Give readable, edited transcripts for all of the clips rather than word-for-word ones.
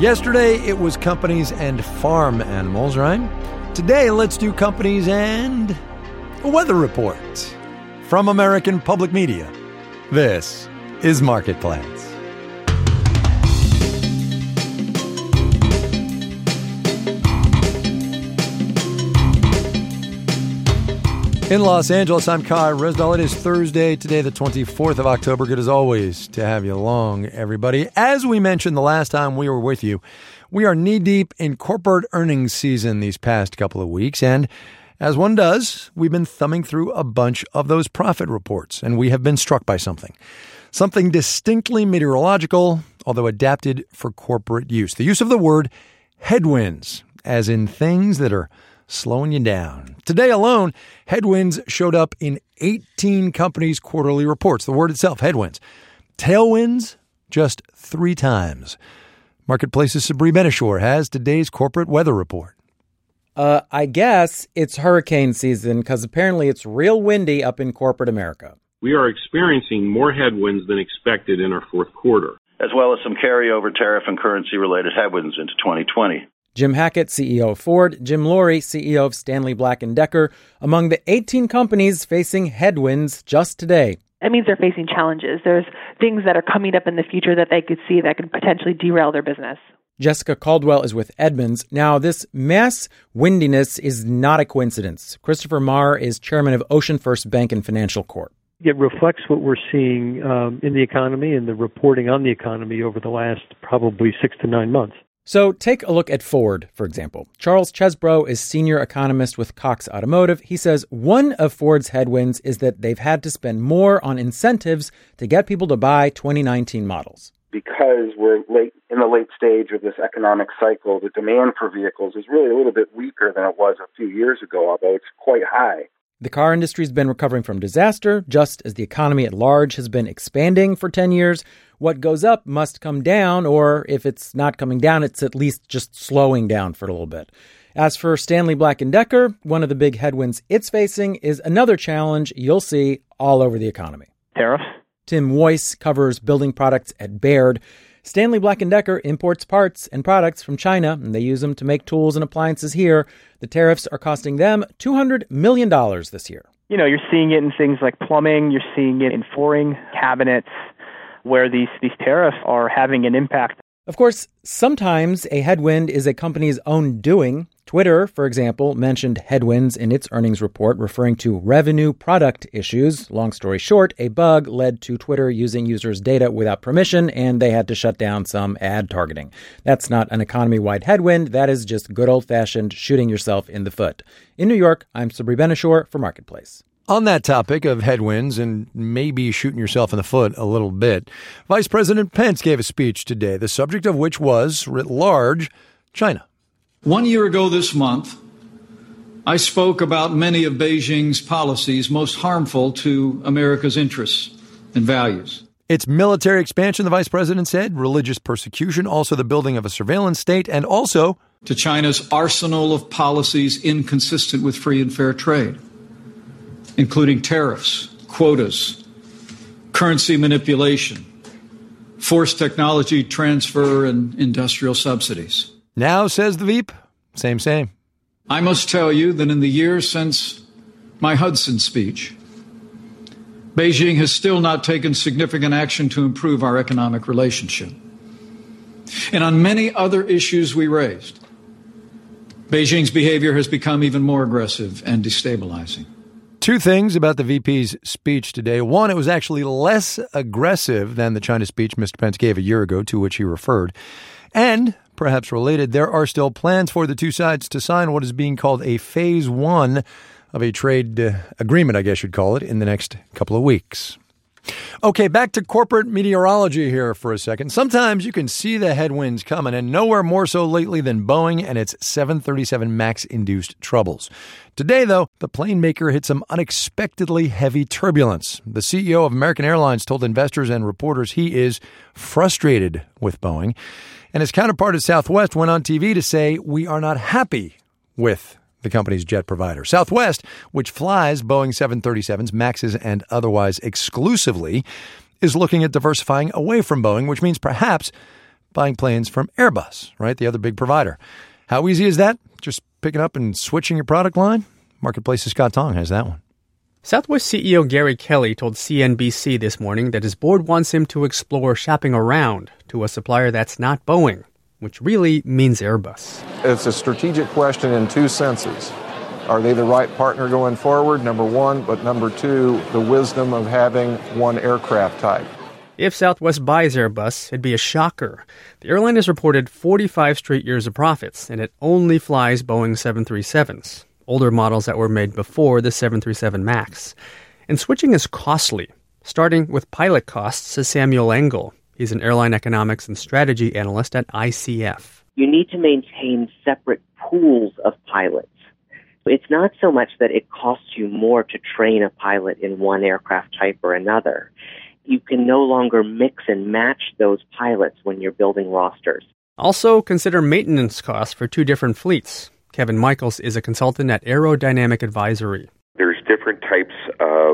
Yesterday, it was companies and farm animals, right? Today, let's do companies and a weather report. From American Public Media, this is Marketplace. In Los Angeles, I'm Kai Resdahl. It is Thursday, today the 24th of October. Good as always to have you along, everybody. As we mentioned the last time we were with you, we are knee-deep in corporate earnings season these past couple of weeks. And as one does, we've been thumbing through a bunch of those profit reports, and we have been struck by something. Something distinctly meteorological, although adapted for corporate use. The use of the word headwinds, as in things that are slowing you down. Today alone, headwinds showed up in 18 companies' quarterly reports. The word itself, headwinds. Tailwinds, just 3 times. Marketplace's Sabri Ben-Achour has today's corporate weather report. I guess it's hurricane season because apparently it's real windy up in corporate America. We are experiencing more headwinds than expected in our fourth quarter, as well as some carryover tariff and currency-related headwinds into 2020. Jim Hackett, CEO of Ford, Jim Loree, CEO of Stanley Black & Decker, among the 18 companies facing headwinds just today. That means they're facing challenges. There's things that are coming up in the future that they could see that could potentially derail their business. Jessica Caldwell is with Edmunds. Now, this mass windiness is not a coincidence. Christopher Marr is chairman of Ocean First Bank and Financial Corp. It reflects what we're seeing in the economy and the reporting on the economy over the last probably 6 to 9 months. So take a look at Ford, for example. Charles Chesbrough is senior economist with Cox Automotive. He says one of Ford's headwinds is that they've had to spend more on incentives to get people to buy 2019 models. Because we're in the late stage of this economic cycle, the demand for vehicles is really a little bit weaker than it was a few years ago, although it's quite high. The car industry's been recovering from disaster, just as the economy at large has been expanding for 10 years. What goes up must come down, or if it's not coming down, it's at least just slowing down for a little bit. As for Stanley Black & Decker, one of the big headwinds it's facing is another challenge you'll see all over the economy. Tariffs. Tim Weiss covers building products at Baird. Stanley Black & Decker imports parts and products from China, and they use them to make tools and appliances here. The tariffs are costing them $200 million this year. You know, you're seeing it in things like plumbing. You're seeing it in flooring, cabinets, where these tariffs are having an impact. Of course, sometimes a headwind is a company's own doing. Twitter, for example, mentioned headwinds in its earnings report, referring to revenue product issues. Long story short, a bug led to Twitter using users' data without permission, and they had to shut down some ad targeting. That's not an economy-wide headwind. That is just good old-fashioned shooting yourself in the foot. In New York, I'm Sabri Ben-Achour for Marketplace. On that topic of headwinds and maybe shooting yourself in the foot a little bit, Vice President Pence gave a speech today, the subject of which was, writ large, China. 1 year ago this month, I spoke about many of Beijing's policies most harmful to America's interests and values. It's military expansion, the vice president said, religious persecution, also the building of a surveillance state, and also to China's arsenal of policies inconsistent with free and fair trade, including tariffs, quotas, currency manipulation, forced technology transfer, and industrial subsidies. Now, says the Veep, same. I must tell you that in the years since my Hudson speech, Beijing has still not taken significant action to improve our economic relationship. And on many other issues we raised, Beijing's behavior has become even more aggressive and destabilizing. 2 things about the VP's speech today. One, it was actually less aggressive than the China speech Mr. Pence gave a year ago, to which he referred. And, perhaps related, there are still plans for the 2 sides to sign what is being called a phase 1 of a trade agreement, I guess you'd call it, in the next couple of weeks. Okay, back to corporate meteorology here for a second. Sometimes you can see the headwinds coming, and nowhere more so lately than Boeing and its 737 MAX-induced troubles. Today, though, the plane maker hit some unexpectedly heavy turbulence. The CEO of American Airlines told investors and reporters he is frustrated with Boeing. And his counterpart at Southwest went on TV to say, "We are not happy with the company's jet provider." Southwest, which flies Boeing 737s, MAXs, and otherwise exclusively, is looking at diversifying away from Boeing, which means perhaps buying planes from Airbus, right? The other big provider. How easy is that? Just picking up and switching your product line? Marketplace's Scott Tong has that one. Southwest CEO Gary Kelly told CNBC this morning that his board wants him to explore shopping around to a supplier that's not Boeing, which really means Airbus. It's a strategic question in two senses. Are they the right partner going forward, number one, but number two, the wisdom of having one aircraft type. If Southwest buys Airbus, it'd be a shocker. The airline has reported 45 straight years of profits, and it only flies Boeing 737s, older models that were made before the 737 MAX. And switching is costly, starting with pilot costs, says Samuel Engel. He's an airline economics and strategy analyst at ICF. You need to maintain separate pools of pilots. It's not so much that it costs you more to train a pilot in one aircraft type or another. You can no longer mix and match those pilots when you're building rosters. Also, consider maintenance costs for two different fleets. Kevin Michaels is a consultant at Aerodynamic Advisory. There's different types of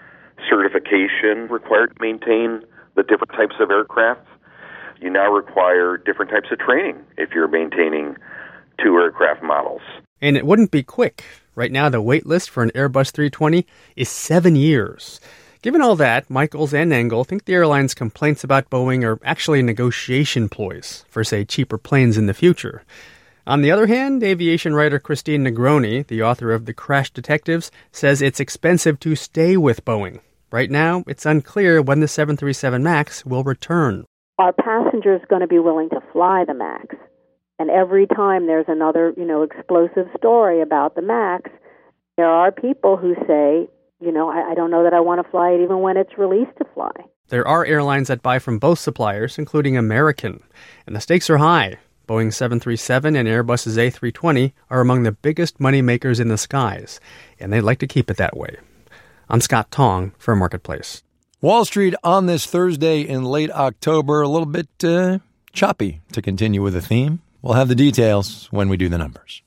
certification required to maintain the different types of aircraft. You now require different types of training if you're maintaining two aircraft models. And it wouldn't be quick. Right now, the wait list for an Airbus 320 is 7 years. Given all that, Michaels and Engel think the airline's complaints about Boeing are actually negotiation ploys for, say, cheaper planes in the future. On the other hand, aviation writer Christine Negroni, the author of The Crash Detectives, says it's expensive to stay with Boeing. Right now, it's unclear when the 737 MAX will return. Are passengers going to be willing to fly the MAX? And every time there's another, explosive story about the MAX, there are people who say, I don't know that I want to fly it even when it's released to fly. There are airlines that buy from both suppliers, including American. And the stakes are high. Boeing 737 and Airbus's A320 are among the biggest money makers in the skies, and they'd like to keep it that way. I'm Scott Tong for Marketplace. Wall Street on this Thursday in late October, a little bit choppy, to continue with the theme. We'll have the details when we do the numbers.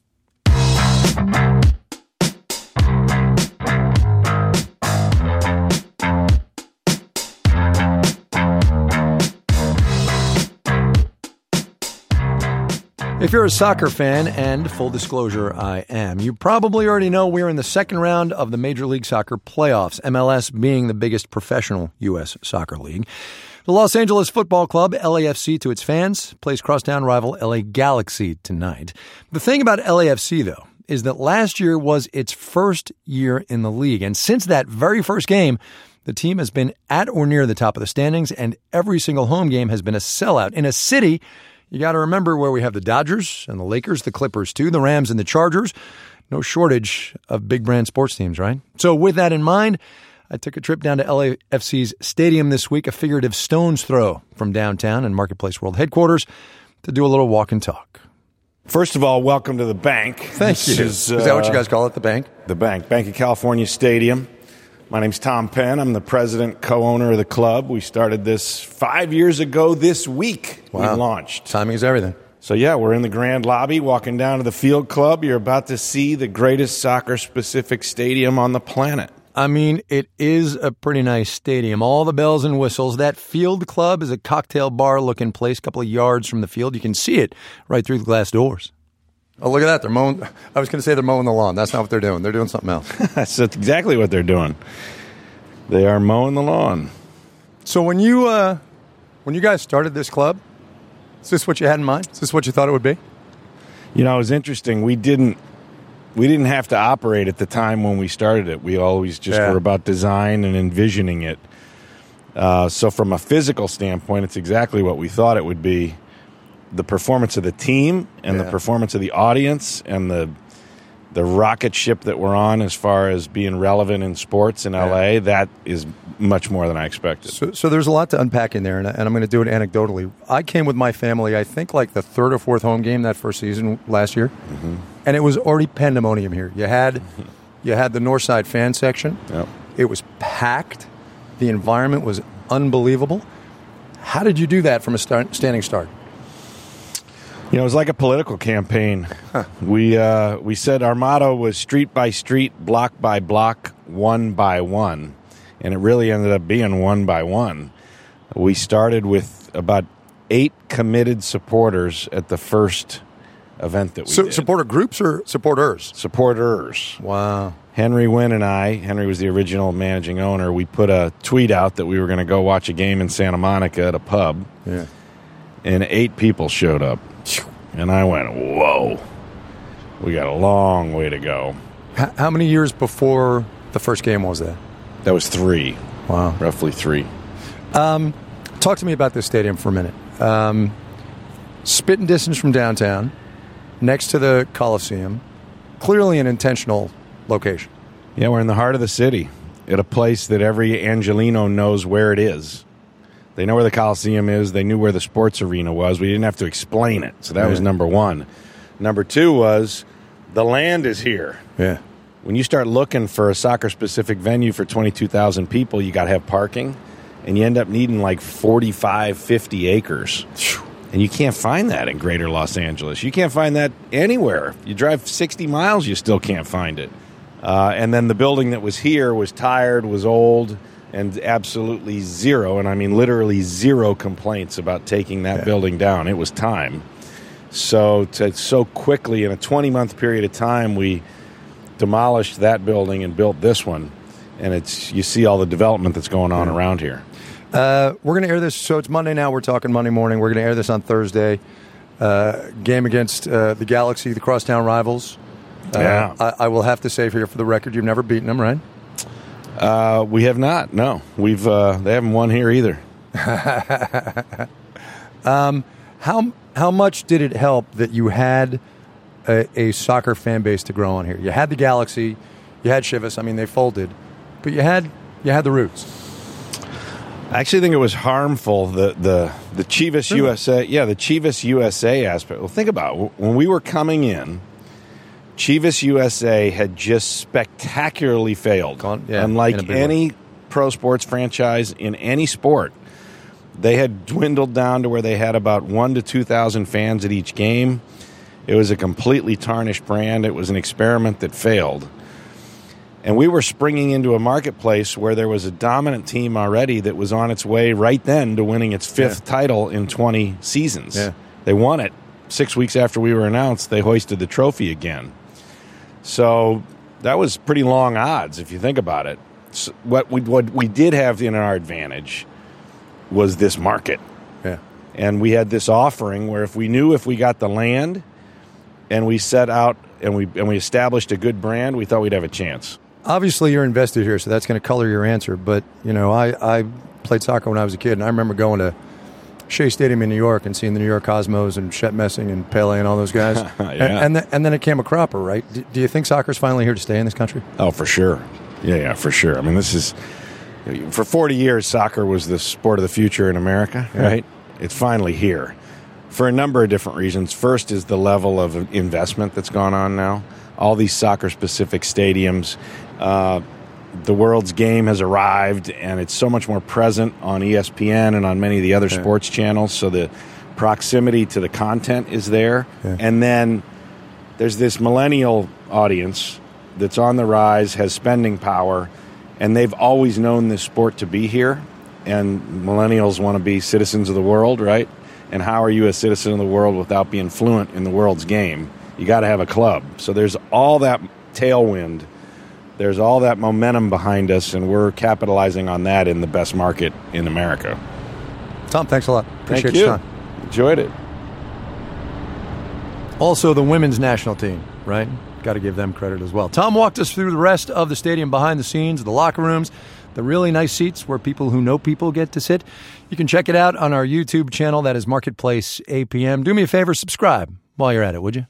If you're a soccer fan, and full disclosure, I am, you probably already know we're in the second round of the Major League Soccer playoffs, MLS being the biggest professional U.S. soccer league. The Los Angeles Football Club, LAFC, to its fans, plays crosstown rival LA Galaxy tonight. The thing about LAFC, though, is that last year was its first year in the league. And since that very first game, the team has been at or near the top of the standings, and every single home game has been a sellout. In a city, you got to remember, where we have the Dodgers and the Lakers, the Clippers too, the Rams and the Chargers. No shortage of big brand sports teams, right? So with that in mind, I took a trip down to LAFC's stadium this week, a figurative stone's throw from downtown and Marketplace World headquarters, to do a little walk and talk. First of all, welcome to the bank. Thank you. Is that what you guys call it, the bank? The bank. Bank of California Stadium. My name's Tom Penn. I'm the president, co-owner of the club. We started this 5 years ago this week. Wow. We launched. Timing is everything. So, yeah, we're in the grand lobby, walking down to the field club. You're about to see the greatest soccer-specific stadium on the planet. I mean, it is a pretty nice stadium. All the bells and whistles. That field club is a cocktail bar-looking place, a couple of yards from the field. You can see it right through the glass doors. Oh, look at that. They're mowing. I was going to say they're mowing the lawn. That's not what they're doing. They're doing something else. That's exactly what they're doing. They are mowing the lawn. So when you guys started this club, is this what you had in mind? Is this what you thought it would be? You know, it was interesting. We didn't have to operate at the time when we started it. We always just were about design and envisioning it. So from a physical standpoint, it's exactly what we thought it would be. The performance of the team and the performance of the audience and the rocket ship that we're on as far as being relevant in sports in LA, that is much more than I expected. So there's a lot to unpack in there, and I'm going to do it anecdotally. I came with my family, I think, like the third or fourth home game that first season last year, and it was already pandemonium here. You had the Northside fan section. Yep. It was packed. The environment was unbelievable. How did you do that from a standing start? You know, it was like a political campaign. We said our motto was street by street, block by block, one by one. And it really ended up being one by one. We started with about 8 committed supporters at the first event that we did. Supporter groups or supporters? Supporters. Wow. Henry Wynn and Henry was the original managing owner, we put a tweet out that we were going to go watch a game in Santa Monica at a pub. Yeah. And 8 people showed up. And I went, whoa, we got a long way to go. How many years before the first game was that? That was 3. Wow. Roughly 3. Talk to me about this stadium for a minute. Spitting distance from downtown, next to the Coliseum, clearly an intentional location. Yeah, we're in the heart of the city, at a place that every Angelino knows where it is. They know where the Coliseum is. They knew where the sports arena was. We didn't have to explain it. So that was number 1. Number 2 was the land is here. Yeah. When you start looking for a soccer-specific venue for 22,000 people, you got to have parking, and you end up needing like 45, 50 acres. And you can't find that in greater Los Angeles. You can't find that anywhere. You drive 60 miles, you still can't find it. And then the building that was here was tired, was old, and absolutely zero, and I mean literally zero complaints about taking that building down. It was time. So quickly, in a 20-month period of time, we demolished that building and built this one. And you see all the development that's going on around here. We're going to air this, so it's Monday now. We're talking Monday morning. We're going to air this on Thursday. Game against the Galaxy, the crosstown rivals. I will have to say here for the record, you've never beaten them, right? We have not. No, they haven't won here either. How much did it help that you had a soccer fan base to grow on here? You had the Galaxy, you had Chivas. I mean, they folded, but you had the roots. I actually think it was harmful, the Chivas USA. Yeah, the Chivas USA aspect. Well, think about it. When we were coming in, Chivas USA had just spectacularly failed. Unlike any pro sports franchise in any sport, they had dwindled down to where they had about 1,000 to 2,000 fans at each game. It was a completely tarnished brand. It was an experiment that failed. And we were springing into a marketplace where there was a dominant team already that was on its way right then to winning its 5th title in 20 seasons. Yeah. They won it. 6 weeks after we were announced, they hoisted the trophy again. So that was pretty long odds if you think about it. So what we did have in our advantage was this market. Yeah. And we had this offering where if we got the land and we set out and we established a good brand, we thought we'd have a chance. Obviously, you're invested here, so that's going to color your answer. But, I played soccer when I was a kid, and I remember going to Shea Stadium in New York and seeing the New York Cosmos and Chet Messing and Pele and all those guys. and then it came a cropper, right? Do you think soccer's finally here to stay in this country? Oh, for sure. Yeah, for sure. I mean, for 40 years, soccer was the sport of the future in America, right? It's finally here for a number of different reasons. First is the level of investment that's gone on now. All these soccer-specific stadiums. The world's game has arrived, and it's so much more present on ESPN and on many of the other sports channels, so the proximity to the content is there. Yeah. And then there's this millennial audience that's on the rise, has spending power, and they've always known this sport to be here, and millennials want to be citizens of the world, right? And how are you a citizen of the world without being fluent in the world's game? You got to have a club. So there's all that tailwind. There's all that momentum behind us, and we're capitalizing on that in the best market in America. Tom, thanks a lot. Appreciate Thank you. Your time. Enjoyed it. Also, the women's national team, right? Got to give them credit as well. Tom walked us through the rest of the stadium, behind the scenes, the locker rooms, the really nice seats where people who know people get to sit. You can check it out on our YouTube channel. That is Marketplace APM. Do me a favor, subscribe while you're at it, would you?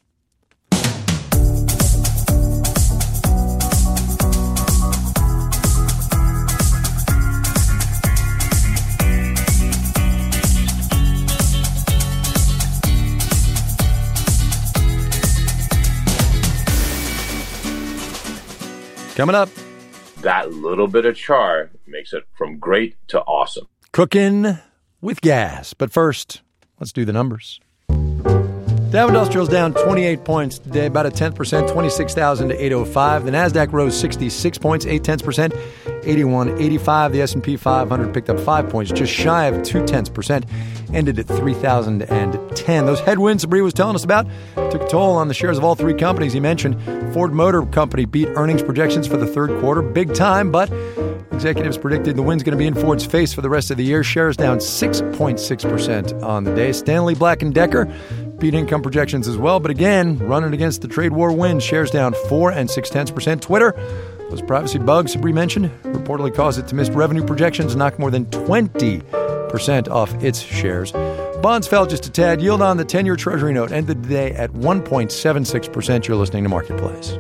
Coming up. That little bit of char makes it from great to awesome. Cooking with gas. But first, let's do the numbers. Dow Industrial's down 28 points today, about a 10%, 26,000 to 805. The NASDAQ rose 66 points, 0.8%, 81.85. The S&P 500 picked up 5 points, just shy of 0.2%, ended at 3,010. Those headwinds Sabri was telling us about took a toll on the shares of all three companies he mentioned. Ford Motor Company beat earnings projections for the third quarter, big time, but executives predicted the wind's going to be in Ford's face for the rest of the year. Shares down 6.6% on the day. Stanley Black & Decker beat income projections as well, but again, running against the trade war wind. Shares down 4.6%. Twitter, those privacy bugs Sabri mentioned, reportedly caused it to miss revenue projections, knock more than 20% off its shares. Bonds fell just a tad. Yield on the 10-year Treasury note ended the day at 1.76%. You're listening to Marketplace.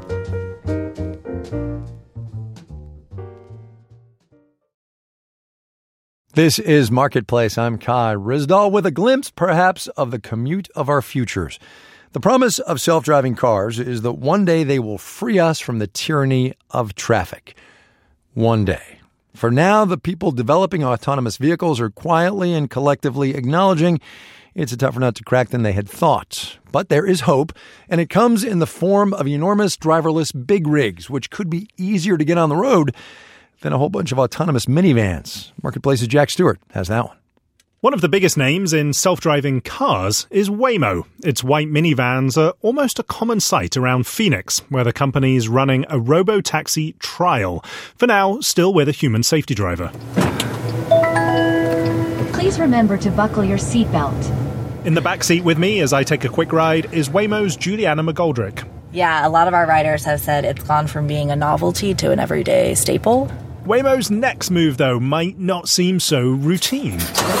This is Marketplace. I'm Kai Ryssdal with a glimpse, perhaps, of the commute of our futures. The promise of self-driving cars is that one day they will free us from the tyranny of traffic. One day. For now, the people developing autonomous vehicles are quietly and collectively acknowledging it's a tougher nut to crack than they had thought. But there is hope, and it comes in the form of enormous driverless big rigs, which could be easier to get on the road than a whole bunch of autonomous minivans. Marketplace's Jack Stewart has that one. One of the biggest names in self-driving cars is Waymo. Its white minivans are almost a common sight around Phoenix, where the company is running a robo-taxi trial. For now, still with a human safety driver. Please remember to buckle your seatbelt. In the backseat with me as I take a quick ride is Waymo's Juliana McGoldrick. Yeah, a lot of our riders have said it's gone from being a novelty to an everyday staple. Waymo's next move, though, might not seem so routine.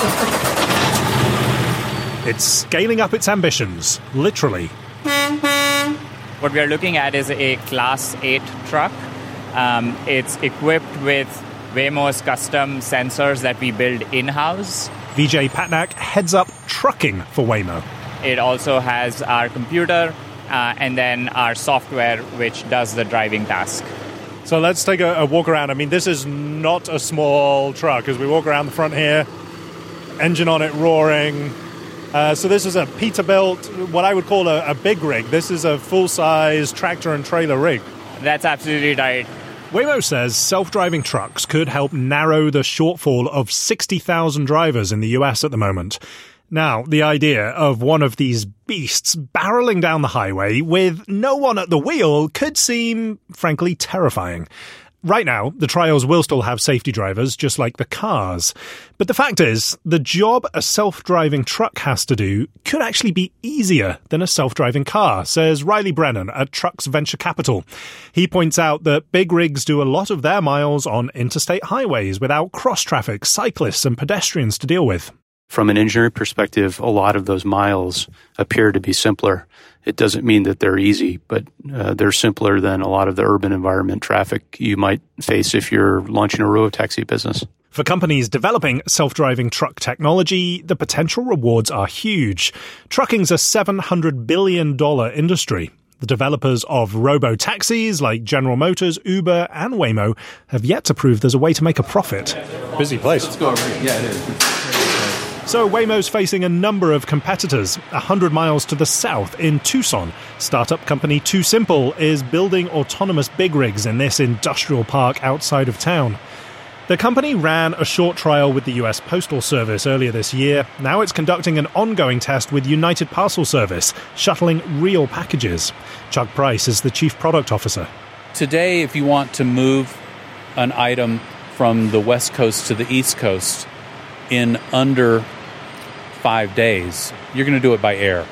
It's scaling up its ambitions, literally. What we are looking at is a Class 8 truck. It's equipped with Waymo's custom sensors that we build in-house. Vijay Patnaik heads up trucking for Waymo. It also has our computer and then our software, which does the driving task. So let's take a walk around. I mean, this is not a small truck. As we walk around the front here, engine on it roaring. So this is a Peterbilt, what I would call a big rig. This is a full-size tractor and trailer rig. That's absolutely right. Waymo says self-driving trucks could help narrow the shortfall of 60,000 drivers in the US at the moment. Now, the idea of one of these beasts barreling down the highway with no one at the wheel could seem, frankly, terrifying. Right now, the trials will still have safety drivers, just like the cars. But the fact is, the job a self-driving truck has to do could actually be easier than a self-driving car, says Riley Brennan at Trucks Venture Capital. He points out that big rigs do a lot of their miles on interstate highways without cross-traffic, cyclists and pedestrians to deal with. From an engineering perspective, a lot of those miles appear to be simpler. It doesn't mean that they're easy, but they're simpler than a lot of the urban environment traffic you might face if you're launching a robotaxi business. For companies developing self-driving truck technology, the potential rewards are huge. Trucking's a $700 billion industry. The developers of robo-taxis like General Motors, Uber, and Waymo have yet to prove there's a way to make a profit. Busy place. Let's go over here. Yeah, it is. So Waymo's facing a number of competitors. 100 miles to the south in Tucson, startup company Too Simple is building autonomous big rigs in this industrial park outside of town. The company ran a short trial with the U.S. Postal Service earlier this year. Now it's conducting an ongoing test with United Parcel Service, shuttling real packages. Chuck Price is the chief product officer. Today, if you want to move an item from the West Coast to the East Coast in under 5 days, you're going to do it by air.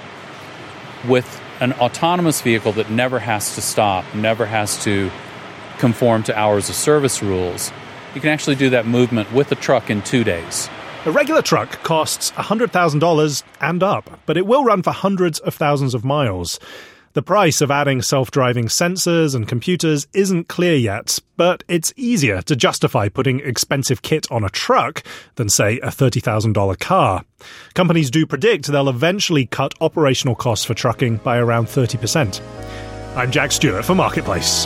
With an autonomous vehicle that never has to stop, never has to conform to hours of service rules, you can actually do that movement with a truck in 2 days. A regular truck costs $100,000 and up, but it will run for hundreds of thousands of miles. The price of adding self-driving sensors and computers isn't clear yet, but it's easier to justify putting expensive kit on a truck than, say, a $30,000 car. Companies do predict they'll eventually cut operational costs for trucking by around 30%. I'm Jack Stewart for Marketplace.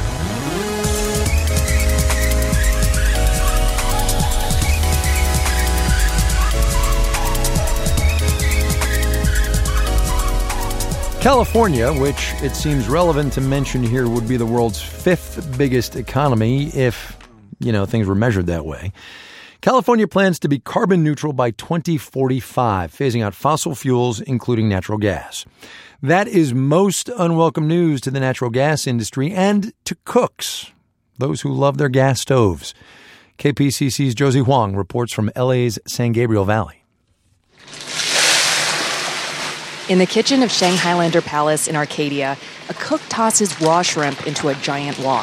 California, which it seems relevant to mention here, would be the world's fifth biggest economy if things were measured that way. California plans to be carbon neutral by 2045, phasing out fossil fuels, including natural gas. That is most unwelcome news to the natural gas industry and to cooks, those who love their gas stoves. KPCC's Josie Huang reports from LA's San Gabriel Valley. In the kitchen of Shanghailander Palace in Arcadia, a cook tosses raw shrimp into a giant wok.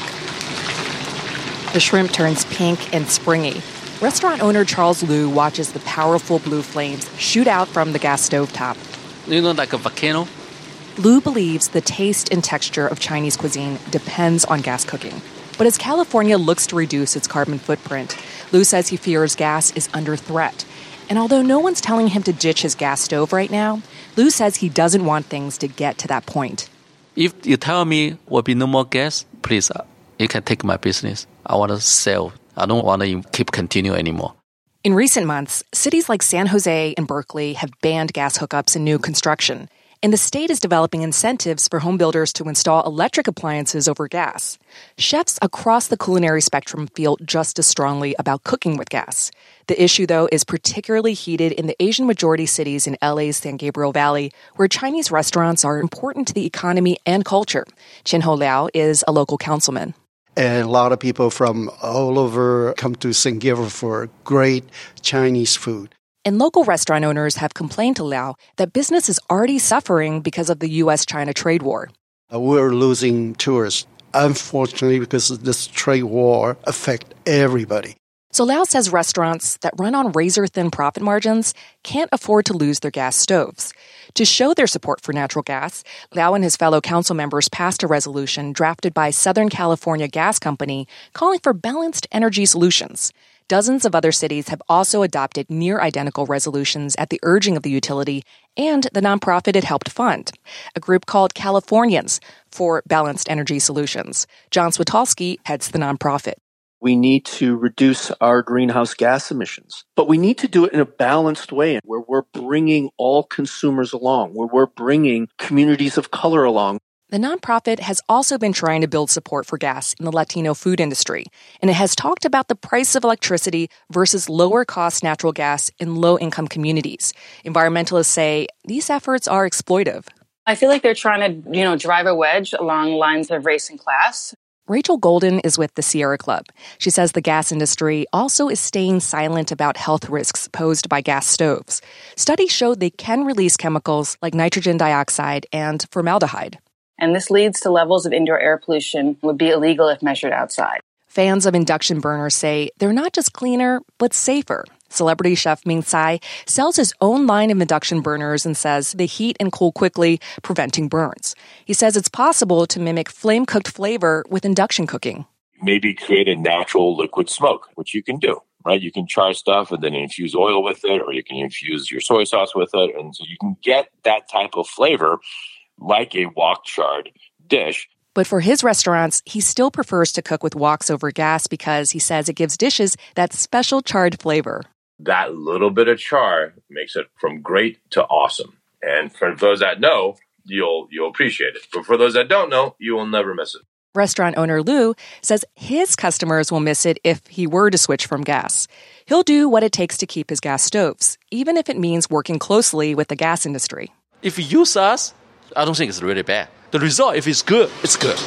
The shrimp turns pink and springy. Restaurant owner Charles Liu watches the powerful blue flames shoot out from the gas stovetop. Like a volcano? Liu believes the taste and texture of Chinese cuisine depends on gas cooking. But as California looks to reduce its carbon footprint, Liu says he fears gas is under threat. And although no one's telling him to ditch his gas stove right now, Liu says he doesn't want things to get to that point. If you tell me will be no more gas, please, you can take my business. I want to sell. I don't want to continue anymore. In recent months, cities like San Jose and Berkeley have banned gas hookups in new construction. And the state is developing incentives for home builders to install electric appliances over gas. Chefs across the culinary spectrum feel just as strongly about cooking with gas. The issue, though, is particularly heated in the Asian-majority cities in LA's San Gabriel Valley, where Chinese restaurants are important to the economy and culture. Chen-Ho Liao is a local councilman. And a lot of people from all over come to San Gabriel for great Chinese food. And local restaurant owners have complained to Liao that business is already suffering because of the U.S.-China trade war. We're losing tourists, unfortunately, because this trade war affects everybody. So Liao says restaurants that run on razor-thin profit margins can't afford to lose their gas stoves. To show their support for natural gas, Liao and his fellow council members passed a resolution drafted by Southern California Gas Company calling for balanced energy solutions. Dozens of other cities have also adopted near-identical resolutions at the urging of the utility and the nonprofit it helped fund, a group called Californians for Balanced Energy Solutions. John Switalski heads the nonprofit. We need to reduce our greenhouse gas emissions, but we need to do it in a balanced way where we're bringing all consumers along, where we're bringing communities of color along. The nonprofit has also been trying to build support for gas in the Latino food industry, and it has talked about the price of electricity versus lower-cost natural gas in low-income communities. Environmentalists say these efforts are exploitive. I feel like they're trying to, drive a wedge along lines of race and class. Rachel Golden is with the Sierra Club. She says the gas industry also is staying silent about health risks posed by gas stoves. Studies show they can release chemicals like nitrogen dioxide and formaldehyde. And this leads to levels of indoor air pollution would be illegal if measured outside. Fans of induction burners say they're not just cleaner, but safer. Celebrity chef Ming Tsai sells his own line of induction burners and says they heat and cool quickly, preventing burns. He says it's possible to mimic flame-cooked flavor with induction cooking. Maybe create a natural liquid smoke, which you can do, right? You can char stuff and then infuse oil with it, or you can infuse your soy sauce with it. And so you can get that type of flavor like a wok-charred dish. But for his restaurants, he still prefers to cook with woks over gas because he says it gives dishes that special charred flavor. That little bit of char makes it from great to awesome. And for those that know, you'll appreciate it. But for those that don't know, you will never miss it. Restaurant owner Liu says his customers will miss it if he were to switch from gas. He'll do what it takes to keep his gas stoves, even if it means working closely with the gas industry. If you use us, I don't think it's really bad. The result, if it's good, it's good.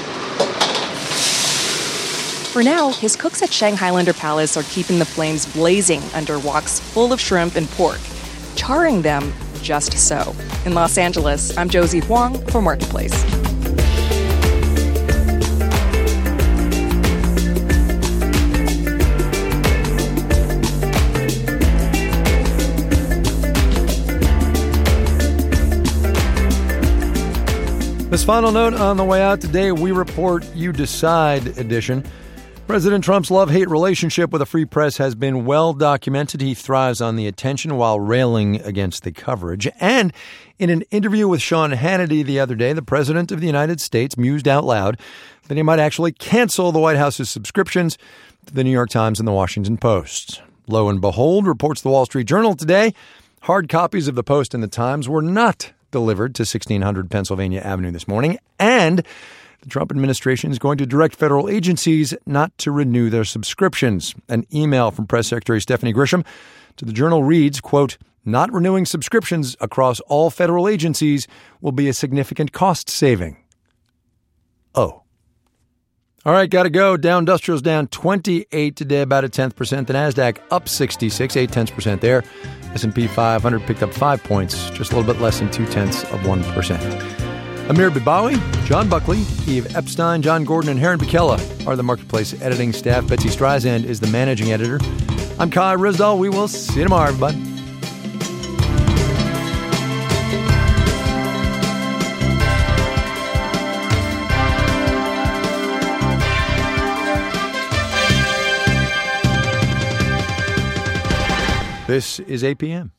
For now, his cooks at Shanghailander Palace are keeping the flames blazing under woks full of shrimp and pork, charring them just so. In Los Angeles, I'm Josie Huang for Marketplace. This final note on the way out today, we report You Decide edition. President Trump's love-hate relationship with the free press has been well documented. He thrives on the attention while railing against the coverage. And in an interview with Sean Hannity the other day, the President of the United States mused out loud that he might actually cancel the White House's subscriptions to the New York Times and the Washington Post. Lo and behold, reports the Wall Street Journal today, hard copies of the Post and the Times were not delivered to 1600 Pennsylvania Avenue this morning, and The Trump administration is going to direct federal agencies not to renew their subscriptions. An email from Press Secretary Stephanie Grisham to the Journal reads, quote, "Not renewing subscriptions across all federal agencies will be a significant cost saving." Oh. All right, got to go. Dow Industrial's down 28 today, about 0.1%. The NASDAQ up 66, 0.8% there. S&P 500 picked up 5 points, just a little bit less than 0.2%. Amir Bibawi, John Buckley, Eve Epstein, John Gordon, and Heron Bikella are the Marketplace editing staff. Betsy Streisand is the managing editor. I'm Kai Rizdal. We will see you tomorrow, everybody. This is APM.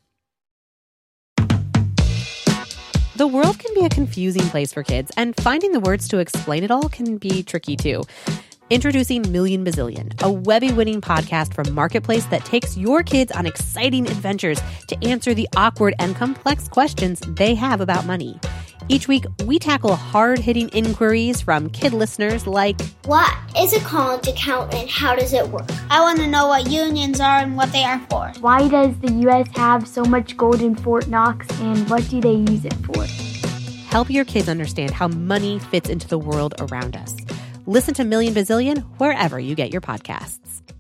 The world can be a confusing place for kids, and finding the words to explain it all can be tricky too. Introducing Million Bazillion, a Webby-winning podcast from Marketplace that takes your kids on exciting adventures to answer the awkward and complex questions they have about money. Each week, we tackle hard-hitting inquiries from kid listeners like, what is a college account and how does it work? I want to know what unions are and what they are for. Why does the U.S. have so much gold in Fort Knox and what do they use it for? Help your kids understand how money fits into the world around us. Listen to Million Bazillion wherever you get your podcasts.